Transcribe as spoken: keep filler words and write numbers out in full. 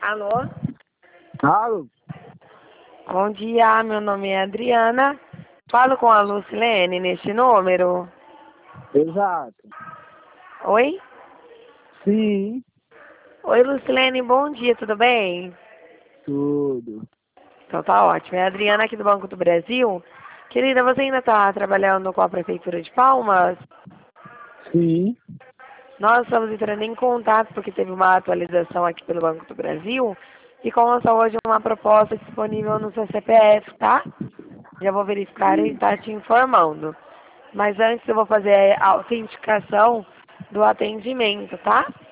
Alô? Alô? Bom dia, meu nome é Adriana. Falo com a Lucilene neste número. Exato. Oi? Sim, Oi, Lucilene, bom dia, tudo bem? tudo. Então tá ótimo. É a Adriana aqui do Banco do Brasil. Querida, você ainda está trabalhando com a Prefeitura de Palmas? Sim, Nós estamos entrando em contato porque teve uma atualização aqui pelo Banco do Brasil e consta hoje uma proposta disponível no seu C P F, tá? Já vou verificar e estar te informando. Mas antes eu vou fazer a autenticação do atendimento, tá?